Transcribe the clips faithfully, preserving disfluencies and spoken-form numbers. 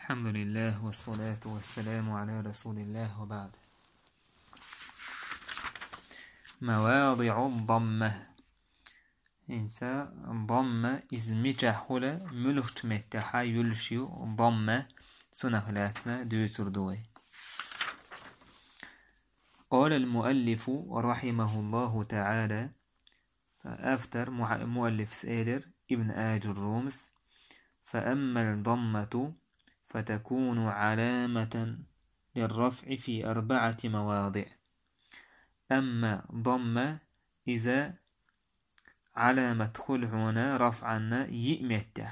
الحمد لله والصلاة والسلام على رسول الله وبعد. مواضع الضمة إنسا ضمة إزمجة حول ملوت متحا يلشيو ضمة سنخلاتنا دوتر دوي. قال المؤلف رحمه الله تعالى فأفتر مؤلف سائر ابن آج الرومس فأما الضمة فتكون علامة للرفع في أربعة مواضع. أما ضمة إذا علامة كل هنا رفعنا يئمته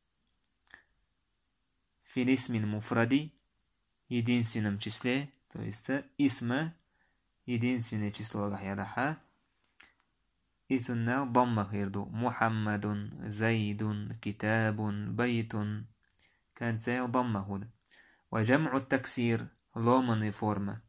في الاسم المفرد يدين سنم جسله تويست اسم يدين سنم جسله رح يلحى إذن ضمة غيردو محمد زيد كتاب بيت كانت سي ضمة هنا. وجمع التكسير لومن فورمة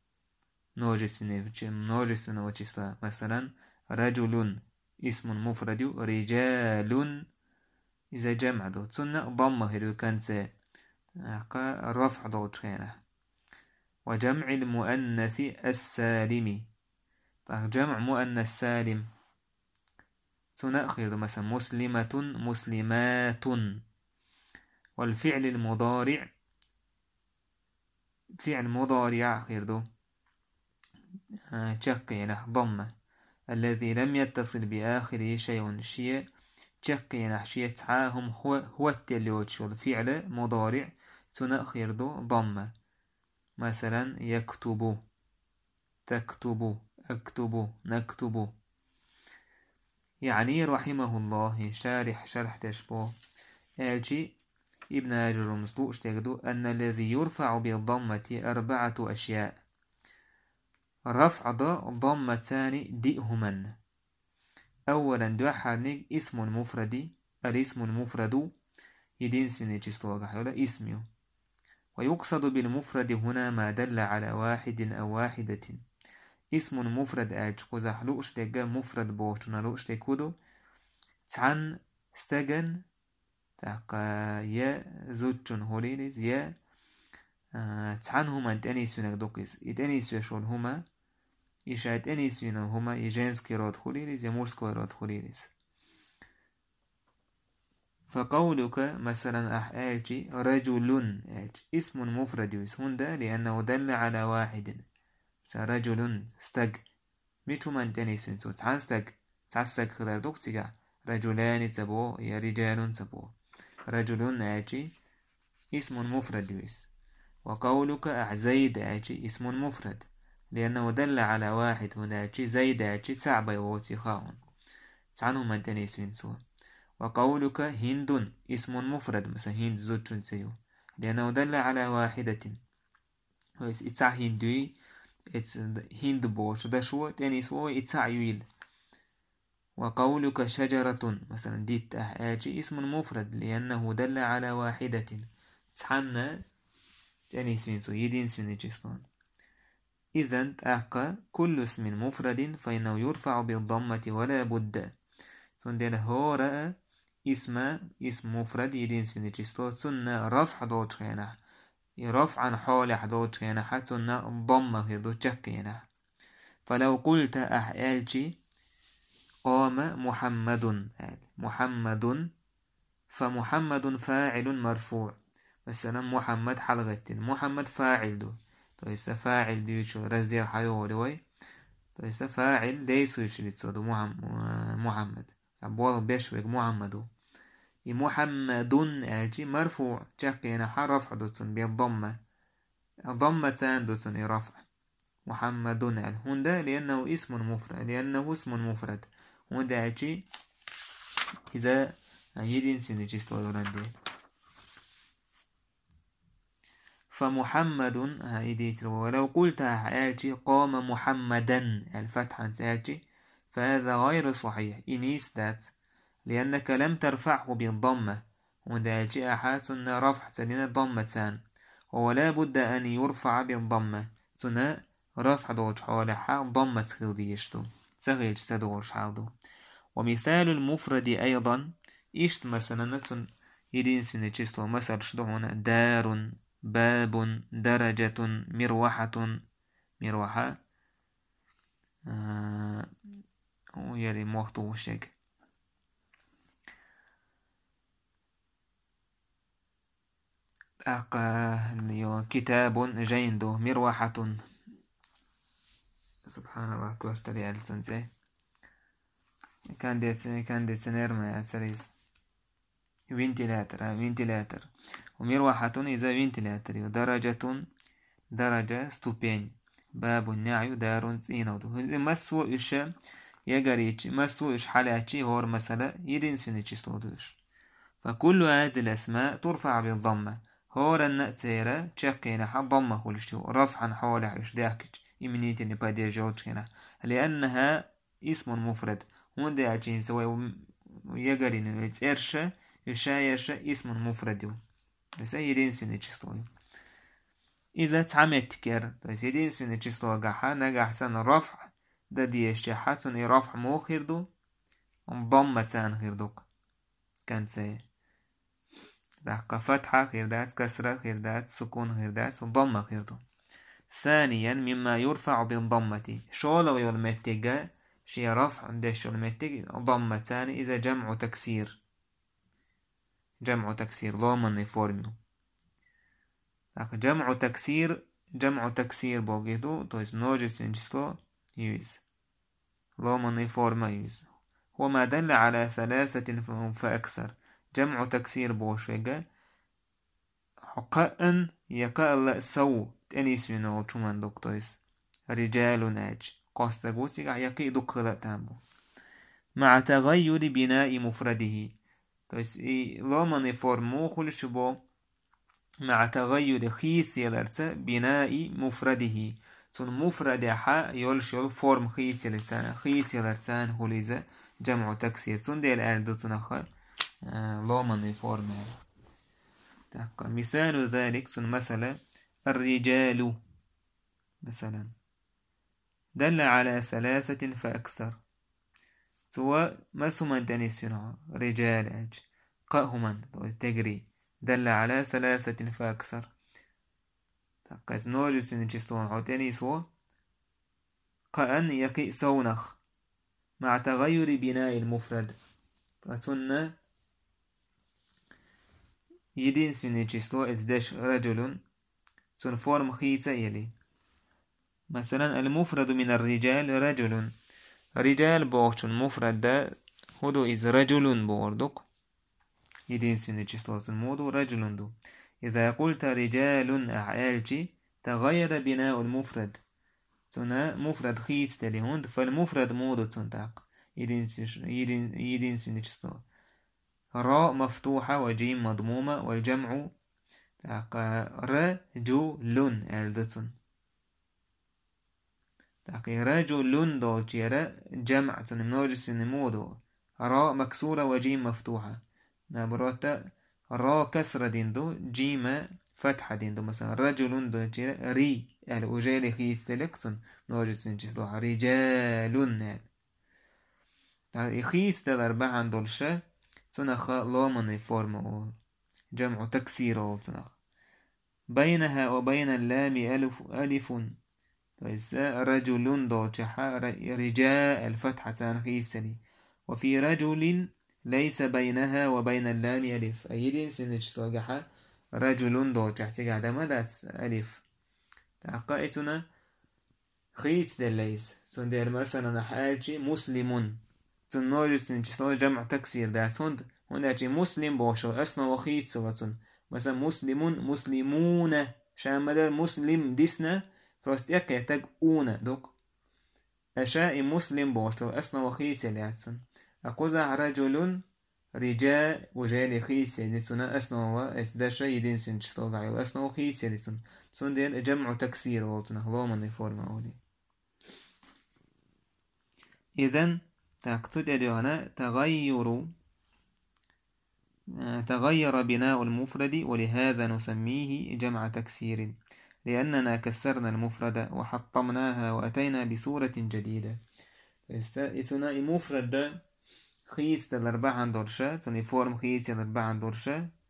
نوجس نوجس مثلا رجل اسم مفرد رجال إذا جمع دو تسنى ضمة هنا كانت سي رفع دو تخينه. وجمع المؤنث السالم جمع مؤنث سالم سنأخذ مثلا مسلمة مسلمات. والفعل المضارع فعل مضارع خيردو تشقينه ضمة الذي لم يتصل بآخره شيء شيء تشقينه شيء تعاهم هو هو التلوتشل فعل مضارع سنأخذ ضمة مثلا يكتب تكتب اكتب نكتب. يعني رحمه الله شارح شرح تشبه آجي ابن آجر ومسلوش تجدو أن الذي يرفع بالضمة أربعة أشياء. رفع ضمتان دئهمن. أولا دو حرنك اسم مفرد الاسم المفرد يدين سنة جسلوغة حولا اسمه. ويقصد بالمفرد هنا ما دل على واحد أو واحدة. اسم مفرد آج قزح لوش تجا مفرد بوشنا لوش تكودو تعن استجن تاقا يا زوجن هوليليز يا تعن هما تأنيسونا دوكيس إتأنيسو يشول هما إشا تأنيسونا هما يجانسكي راد هوليليز يمورسكو راد هوليليز. فقولك مثلا أحاجي رجل اسم مفرد يسهون ده لأنه دل على واحد. رجل استج ميتو من تأنيسونا سو تعن استج تعن استج خلال دوكتيجا رجلان تبو يا رجال تبو. رجل آجي اسم مفرد يويس. وقولك أعزيد آجي اسم مفرد لأنه دل على واحد هنا آجي زيد آجي تعبي ووتيخاون تعنه من تنيسوين سوى. وقولك هند اسم مفرد مثلا هند زوجون سيو لأنه دل على واحدة إتسع هندوي هند بوش دشوة تنيسوه إتسع يويل. وقولك شجرة مثلا ديت أحاجي اسم مفرد لأنه دل على واحدة تحنى يعني اسمين سو يدين اسمين جسلان. إذن تأقى كل اسم مفرد فإنه يرفع بالضمة ولا بد. سندل هو رأى اسم اسم مفرد يدين اسمين جسلان سنة رفع دوت خيانة رفعا حول حدوت خيانة حتى ضمة هردو تشكينة. فلو قلت أحاجي قام محمد محمد فمحمد فاعل مرفوع مثلا محمد حلغة محمد فاعل دو تويس فاعل بيوشو رزدي حيو دوي تويس فاعل ليس يشريت دو محمد أبوال بيشوك محمد محمد أجي مرفوع تشقينا حرف حدوثن بالضمة ضمتان دوثن رفع محمد هندا لأنه اسم مفرد لأنه اسم مفرد هندا أجي إذا يدين سنجيس طولان دي. فمحمد هايديت ولو قلت أجي قام محمدا الفتحة أجي فهذا غير صحيح إنيس ذات لأنك لم ترفعه بالضمة هندا أجي أحات رفع تلين ضمتان ولا بد أن يرفع بالضمة ثنا رفع دوش حالها ضمة خلديشتو سغيج سدوش حالدو. ومثال المفرد أيضا إشت مثلا jedinstveno číslo مثلا što هنا دار باب درجة مروحة مروحة آه ويلي موقته وشيك أقا كتاب جيندو مروحة سبحان الله كورتري على تنزي كان ديت كان ديت نرمى يا سريز فينتيلاتر فينتيلاتر ومروحة إذا فينتيلاتر ودرجة درجة ستوبين باب النعي دار إينودو مسو إيش يجريش مسو إيش حالاتي هور مسألة يدين سنتش سلودوش فكل هذه الأسماء ترفع بالضمة هور النأتيرة تشكينا حا ضمة كلشتو رفعا حولها إيش داكج إمنيتي نبادي جوج هنا لأنها اسم مفرد هون دي عجين سوى يجرين إيش إيش اسم مفرد بس يدين سنتش سلودو إذا تعمد كير بس يدين سنتش سلودو جاحا نجح سن رفع ده دي الشيحات سن رفع مو خيردو ضمة سان خيردوك كان سي دقة فتحة خيردات كسرة خيردات سكون خيردات ضمة خيردو ثانيا مما يرفع بالضمة شو لو يلمتجا شي رفع دش يلمتج ضمة ثاني إذا جمع تكسير جمع تكسير ضمن فورميو جمع تكسير جمع تكسير بوجيدو تويس نوجس نجسلو يوز ضمن فورما يوز وما دل على ثلاثة فأكثر جمع تكسير بوشيغا حقاً يقال سو تأنيس منو چومن دكتويس رجال ناج قاست قوتيغا يقي دكلا تامبو مع تغير بناء مفرده تويس اي لومن فورمو خلشبو مع تغير خيس يلرت بناء مفرده تون مفرد حا يلشل فورم خيس يلرتان خيس يلرتان هوليزا جمع تكسير تون دي الآل دو تنخر لومن فورم مثال ذلك سن مثلا الرجال مثلا دل على ثلاثة فأكثر سواء ما سمن تنسينا رجال أج قاهما تجري دل على ثلاثة فأكثر تقاس نوجس نجستون عتاني سوا قأن يقي سونخ مع تغير بناء المفرد فتن يدين سنجستو اتدش رجل سن فورم خيطة يلي مثلا المفرد من الرجال رجل رجال بوغشن مفرد دا هدو إز رجل بوردك يدين سنجستو سن مودو رجل دو إذا قلت رجال أعالجي تغير بناء المفرد سنة مفرد خيط تلي هند فالمفرد مودو تنتاق يدين سنجستو راء مفتوحة وجيم مضمومة والجمع رجل ألدتن تاقي رجل دو تيرا جمع تنمنوجس نمودو راء مكسورة وجيم مفتوحة نبروتا راء كسرة ديندو جيم فتحة ديندو مثلا رجل دو تيرا ري الأجالي خيث تلكتن نوجس نجسلو رجال خيث تلاربع دولشة تنخ لومن فورم جمع تكسير تنخ بينها وبين اللام ألف ألف رجل دوتشحا رجاء الفتحة تنخيسني وفي رجل ليس بينها وبين اللام ألف أيدين سنجتوجحا رجل دوتشح تقعد مدات ألف تحقائتنا خيس دليس سندير مثلا حاجي مسلم تنوجس نجسلو جمع تكسير دات هند هناك مسلم بوشو أسنا وخيط سواتن مثلا مسلمون مسلمون شان مدى مسلم ديسنا فراست يقع يتاج اونا دوك أشاء مسلم بوشو أسنا وخيط سلاتن أقوزع رجل رجاء وجالي خيط سلاتن أسنا وإسداشا يدين سنجسلو غايل أسنا وخيط سلاتن سندين جمع تكسير والتن هلو من الفورم أولي إذن تقصد أدوانا تغير تغير بناء المفرد ولهذا نسميه جمع تكسير لأننا كسرنا المفرد وحطمناها وأتينا بصورة جديدة إثناء مفرد خيط الأربعة دورشة تني فورم خيط الأربعة دورشة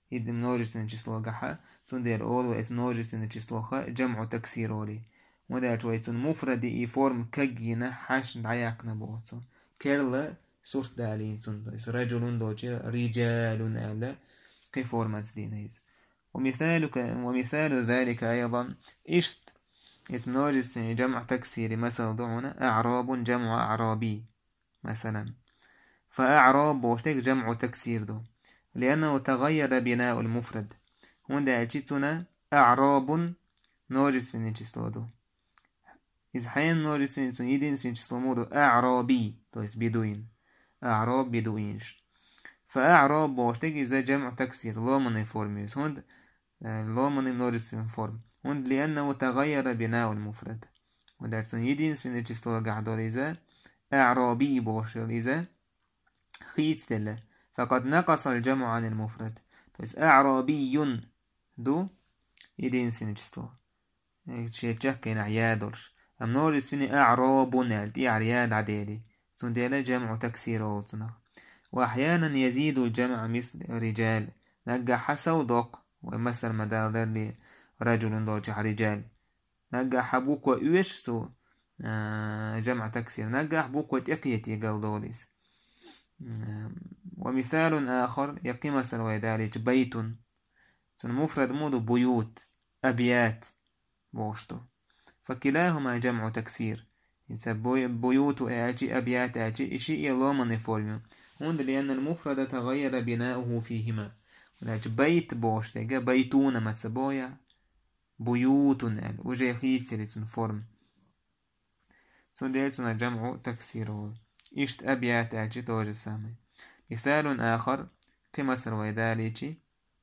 يد множественное число جحا تندير أول واسم множественное число خ جمع تكسير أولي وده تويتون مفرد إي فورم كجينا حش دعيقنا بوتو كيرلا سورت دالين تنديس رجل دوجي رجال ألا كي فورمات دينيز ومثال ومثال ذلك أيضا إشت اسم множественное جمع تكسير مثلا ضعنا أعراب جمع أعرابي مثلا فأعراب بوشتك جمع تكسير دو لأنه تغير بناء المفرد هنا أجتنا أعراب множественное число دو إذا حين множественное число единственное число муду أعرابي то есть بدوين أعراب بدوينش فأعراب بوشتك إذا جمع تكسير لومني فورميوس هند لومني множественный فورم هند لأنه تغير بناء المفرد ودرتون единственное число قاعدور إذا أعرابي بوشل إذا خيستله فقد نقص الجمع عن المفرد то есть أعرابي دو единственное число شيء تشكين عيادرش множественный أعراب نالتي عرياد عدالي سندلا جمع تكسير أولتنا وأحيانا يزيد الجمع مثل رجال نجح سودق ومثل مدار رجل دوجح رجال نجح بوك وإيش سو آه جمع تكسير نجح بوك وتأقيتي قال دوليس آه ومثال آخر يقي مثل ويدالج بيت مفرد مودو بيوت أبيات بوشتو فكلاهما جمع تكسير بيوت آجي أبيات آجي إشي إلومن فورميو هند لأن المفرد تغير بناؤه فيهما بيت بوشتو بيتون متسبويا بيوت ال وجه خيتسلة فورم سندلتنا جمع تكسير إشت أبيات آجي توجه سامي مثال آخر كمثل ويداليجي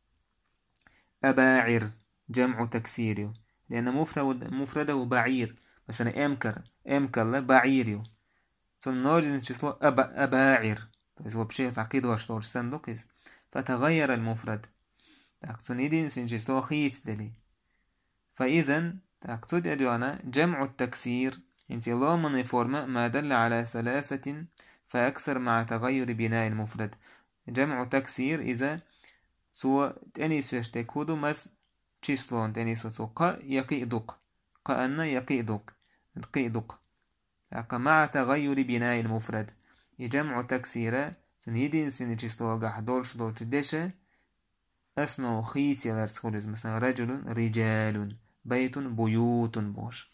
أباعر جمع تكسيريو لأن مفرد مفرده بعير مثلا أمكر أمكر بعيريو ثم نوجد نشسلو أبا أباعر طيب هو بشيء تعقيد واشتور صندوق فتغير المفرد تقصد يدين نشسلو خيس دلي فإذا تقصد أدوانا جمع التكسير انت الله من فورما ما دل على ثلاثة فأكثر مع تغير بناء المفرد جمع تكسير إذا سوى تأنيس يشتكودو مس تشيسلون تأنيس سو قا يقيدك قا أن يقيدك قيدك مع تغير بناء المفرد جمع تكسير سنيدين سن تشيسلو قاح دولش دول تدشة أسنو خيتي لرسخولز مثلا رجل رجال بيت بيوت بوش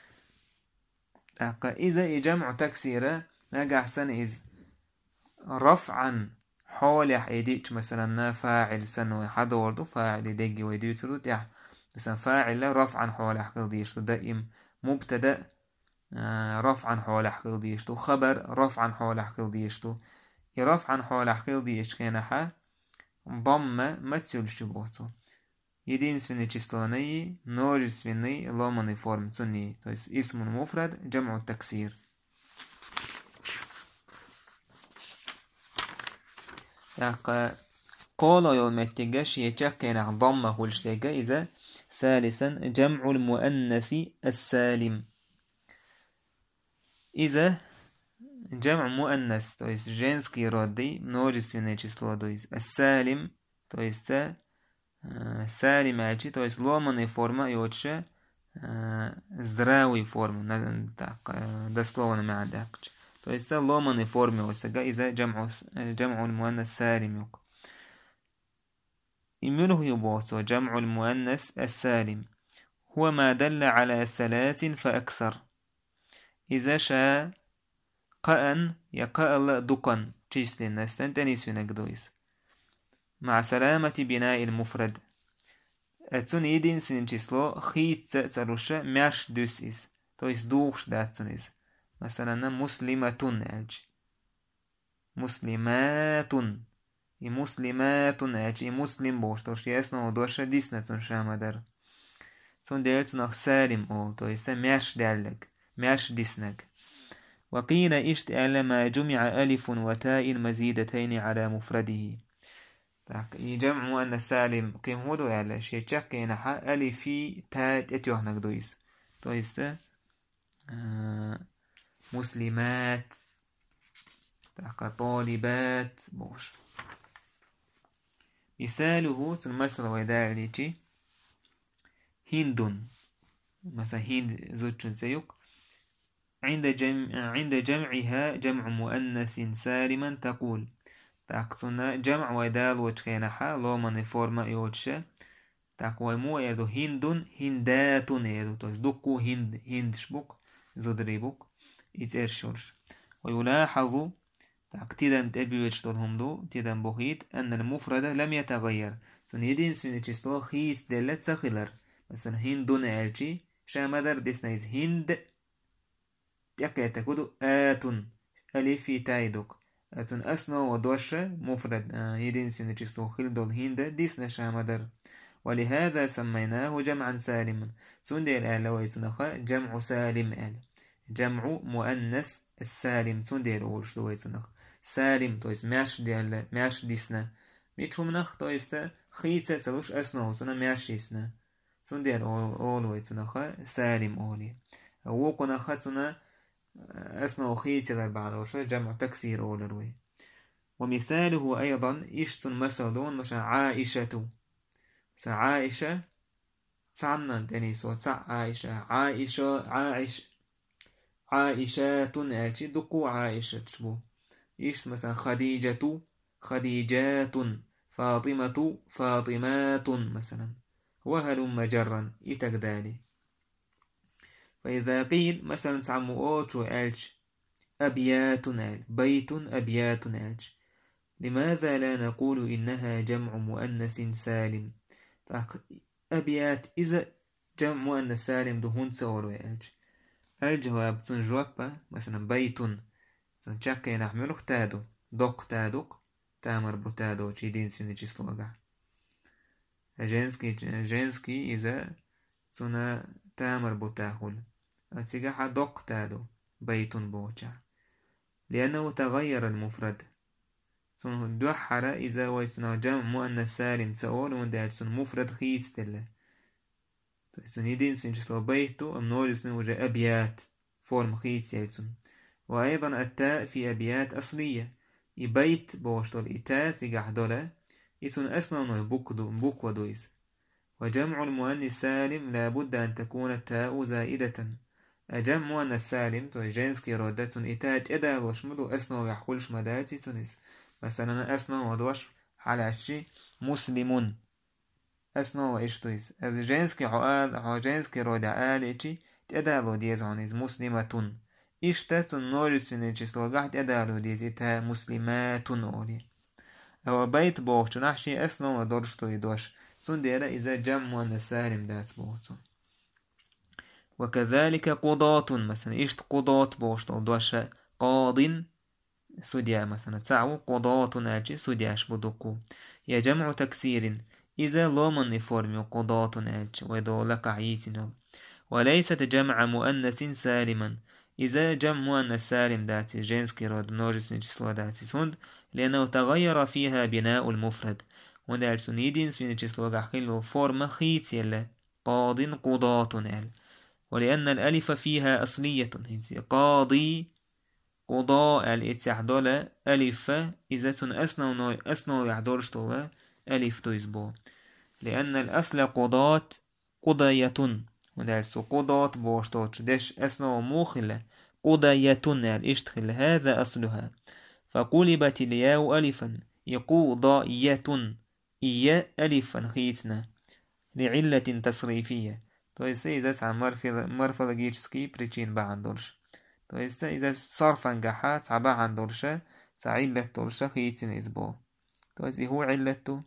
إذا جمع تكسير نجح سن إذ رفعا حول يديك مثلا فاعل سنو حدا وردو فاعل يدقي ويديك ترود يعني مثلا فاعل رفعا حول حقل ديشتو دائم مبتدأ رفعا حول حقل ديشتو خبر رفعا حول حقل ديشتو رفعا حول حقل ديش كينحا ضم ما تسولش بوتو يدين سنة چستاني نوج سنة لومن فورم سنة اسم مفرد جمع التكسير قول يوم التجاش يتشكين ضمه هولشتيجا إذا ثالثا جمع المؤنث السالم إذا جمع مؤنث то есть женский родный множественное число то есть السالم то есть салимачи то есть ломаная форма и отче здравой формы так дословно معدك то есть ломаная форма وسجا إذا جمع جمع المؤنث سالم يق يمنه يبوت جمع المؤنث السالم هو ما دل على ثلاث فأكثر إذا شاء قأن يقال دقن تشيسلين نستنتني سنقدويس مع سلامة بناء المفرد أتون يدين سنجسلو خيت تأتروش ماش دوسيس تويس دوش داتونيس مثلا مسلمة أج مسلمات مسلمات أج مسلم بوش توش يسنو دوش ديسنتون شامدر سون ديلتون سالم أول تويس ماش دالك ماش ديسنك وقيل اشتعل ما جمع ألف وتاء مزيدتين على مفرده جمع مؤنث سالم قيم هودو على شيء تشكين حا ألفي تاء اتيوه نقدويس تويست آه مسلمات طالبات بوش مثاله تنمثل ويداليتي هند مثلا هند زوج زيك عند جمع عند جمعها جمع مؤنث سالما تقول تاكسونا جمع ويدال وتخينها لو من فورما يوتشا تاكوي مو يدو هندون هنداتون يدو توس دوكو هند هند شبوك زدريبوك يترشورش ويلاحظ تاكتيدا تبيوش تولهم دو تيدا بوهيت أن المفرد لم يتغير سنيدين سنتشستو خيس دلت سخلر مثلا هندون ألشي شامدر ديسنايز هند تاكا تكودو آتون أليفي تايدوك أتون أسنو ودوش مفرد آه يدين سنتشستو خلدول هند ديسنا شامدر ولهذا سميناه جمعا سالما سندي الآلوة يتنخى جمع سالم آل جمع مؤنث السالم سندي الأول شدوه يتنخى سالم تويس ماش ديال ماش ديسنا ميتشو منخ تويس خيطة تلوش أسنو سنة ماش ديسنا سندي الأول يتنخى سالم أولي ووكو نخى سنة أسنو خيطة للبعض جمع تكسير أولي ومثاله أيضا إشتن مسلون مشا عائشة عائشة تعمنا تنيسو تع عائشة عائشة عائش عائشة تنأتي دقو عائشة تشبو إيش مثلا خديجة خديجات فاطمة فاطمات مثلا وهلم جرا إتقدالي فإذا قيل مثلا تعمو أوتو ألش أبيات أل بيت أبيات ألش لماذا لا نقول إنها جمع مؤنث سالم أبيات إذا جمع مؤنث سالم دهون سولو يأج الجواب تنجواب مثلا بيت تنشاكي نحملو تادو دوق تادوك تامر بتادو جيدين سنجي سلوغا جنسكي جنسكي إذا تنا تامر بتاخل أتسيقا دوق تادو بيت بوچا لأنه تغير المفرد سن دوحرة إذا ويسنا جمع مؤنث سالم تقول وندال سن مفرد خيس تلا سن يدين سن جسلو بيتو أمنول سن وجه أبيات فورم خيس يلسن وأيضا التاء في أبيات أصلية يبيت بوشتول إتاء تيجح دولا يسن أصلا بوكدو بوك ودويس وجمع المؤنث سالم لابد أن تكون التاء زائدة جمع مؤنث سالم تو جنسكي ردة سن إتاء إدا وشمدو أصلا يحولش مداتي تنس مثلا أسنو ودوش على شيء مسلمون أسنو وإشتويس از جنسكي عقال عو جنسكي رود عقال إيشي تأدالو ديز عنيز مسلمتون إشتاتون نورس نيشيس لوغاح تأدالو ديز إتا مسلماتون أولي أو بيت بوغش نحشي أسنو ودورشتو يدوش سن ديرا إذا جمع نسالم داس بوغتون وكذلك قضاة مثلا إشت قضاة بوغشتو دوش قاض سوديا مثلا تعو قضاة ناجي سودياش بدوكو يا جمع تكسير إذا لومن فورمي قضاة ناجي ويدولك عيتنا وليست جمع مؤنث سالما إذا جمع مؤنث سالم داتي جنسكي رود نوجس نجسلو داتي سند لأنه تغير فيها بناء المفرد وندال سنيدين سنجسلو غاخيلو فورم خيت يلا قاض قضاة نال ولأن الألف فيها أصلية قاضي قضاء الاتح دولا ألف إذا تن أسنو نوي أسنو يحضرش دولا ألف تويزبو لأن الأصل قضاة قضية ودالسو قضاة بوشتوش دش أسنو موخلة قضية الاشتخل هذا أصلها فقلبت الياء ألفا يقضاية إيا ألفا خيتنا لعلة تصريفية تويس إذا تعمل مرفض جيتسكي بريتشين بعندورش تويست إذا صرفا جحا تعبا عن درشة تعلة درشة خيتين إسبوع تويست هو علته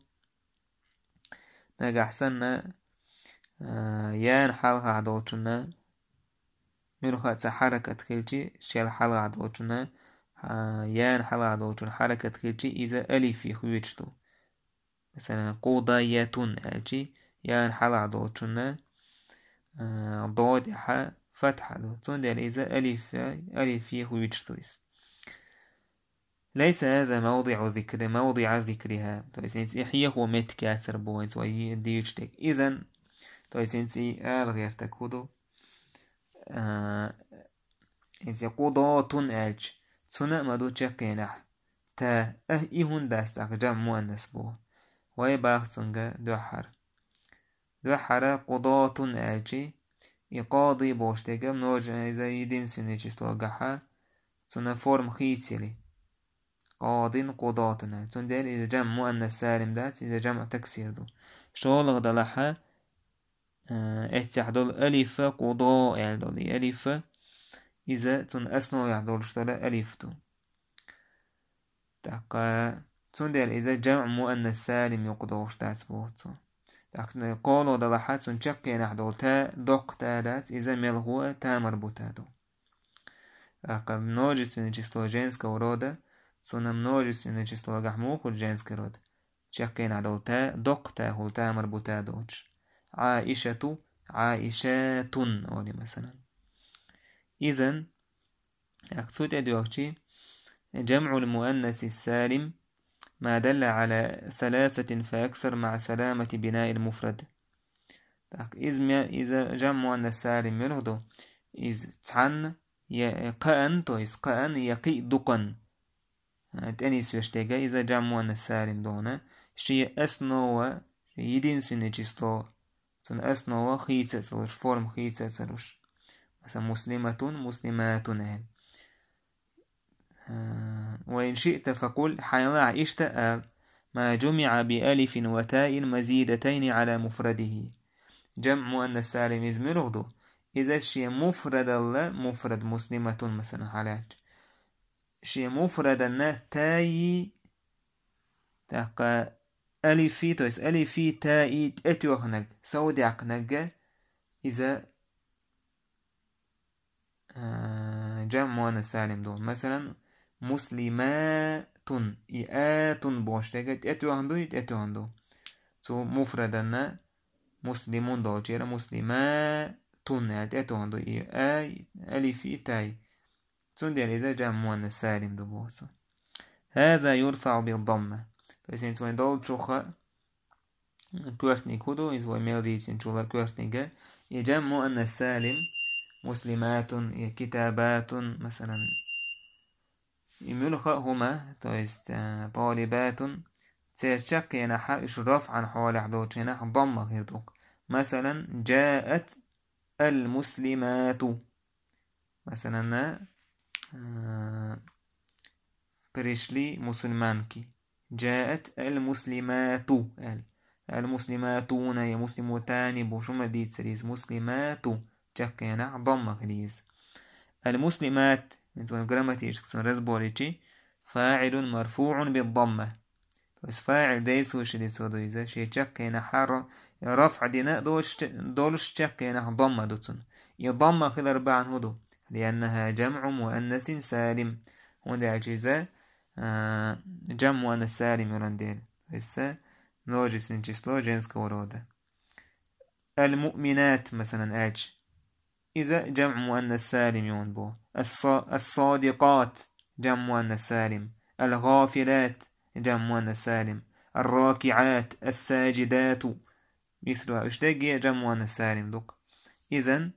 نجح سنة آه يان حلقة عدوتنا منو حركة خلتي شال حلقة عدوتنا آه يان حلقة عدوتنا حركة خلتي إذا ألفي خويتشتو مثلا قضاياتون ألتي يان حلقة عدوتنا آه ضادحة فتحة تندل إذا ألف ألف خويتشتويس ليس هذا موضع ذكر موضع ذكرها تويسنتي إحيه هو مت كاسر بوينت وي ديوشتك إذن تويسنتي آل غير تكودو آه إذا قضاة ألج سنة مدو تشكينح تا أه إيهن داستك جمع مؤنث بو وي باختنغ دوحر دوحر قضاة ألشي يقاضي بوشتغ منوج إذا يدين سنة جسلوغها سنة فورم خيتسلي قاضين قضاتنا تندل إذا جمع مؤنث سالم دات إذا جمع تكسير دو شغل غدلها احتحدل ألف قضاء يعدل ألف إذا تن أسنو يعدل شتل ألف دو تاقا تندل إذا جمع مؤنث سالم يقضوش دات بوتو تاقا قولو دلها تن شقين يعدل تا دق تا دات إذا ملغوة تا مربوطة دو تاقا množstvene číslo ženského roda sú na množstvené číslo gahmuhu ženský rod. شقين عدل تا دق تا هو تا مربوطة دوش عائشة عائشات أولي مثلا. إذن أقصد أدوكي جمع المؤنث السالم ما دل على ثلاثة فأكثر مع سلامة بناء المفرد. إذا جمع مؤنث سالم يلغدو إذ تحن قأن تويس قأن يقي دقن تأنيس وشتيجا إذا جمع مؤنث سالم دونا شيء أسنوا يدين سنة جسلو سن أسنوا خيسة سلوش فورم خيسة سلوش مثلا مسلمة مسلمات أهل وإن شئت فقل حيضع اشتأل ما جمع بألف وتاء مزيدتين على مفرده. جمع مؤنث سالم يزمرغدو إذا شيء مفرد الله مفرد مسلمة مثلا حالات شيء مفرد النا تاي تاقا ألفي تويس ألفي تاي اتوخنق سودي عقنق إذا جمع مؤنث سالم دون مثلا مسلمات إئات بوشتك اتوخندو اتوخندو سو مفردنا مسلمون دو جيرا مسلمات اتوخندو إئاي ألفي تاي تندل إذا جمع مؤنث سالم دو بوسو هذا يرفع بالضمة. تويسين توين دول تشوخا كورتني كودو إذا ميلديتين تشولا كورتنيجا يجمع مؤنث سالم مسلمات كتابات مثلا يملخ هما تويست طالبات تشك ينحى إشراف عن حوالي حدوش ينح ضمة غير دوك مثلا جاءت المسلمات مثلا بريشلي مسلمانكي جاءت المسلمات المسلماتون يا مسلمتان بوشما ديت سريز مسلمات تشك ينح ضمة غليز المسلمات من زون جراماتيش كسون رزبوريتشي فاعل مرفوع بالضمة. بس فاعل ديسو شدي سودو إذا شيء تشك ينحر رفع دينا دولش دولش تشك ينح ضمة دوتون يضمة في الأربعة هدو لأنها جمع مؤنث سالم وندي أجزاء جمع مؤنث سالم يرندين هسه نوجس من جسلو جنس كورودا. المؤمنات مثلا أج إذا جمع مؤنث سالم ينبو الصادقات جمع مؤنث سالم الغافلات جمع مؤنث سالم الراكعات الساجدات مثلها اشتاقي جمع مؤنث سالم دوك. إذن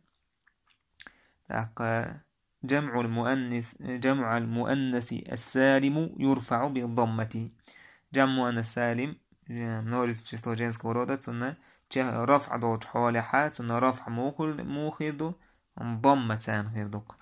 جمع المؤنث جمع المؤنث السالم يرفع بالضمة. جمع مؤنث سالم نورس تشتو جنس كورودا تسنى رفع دوت حوالي حات تسنى رفع موخل موخيدو ضمة غير دوك.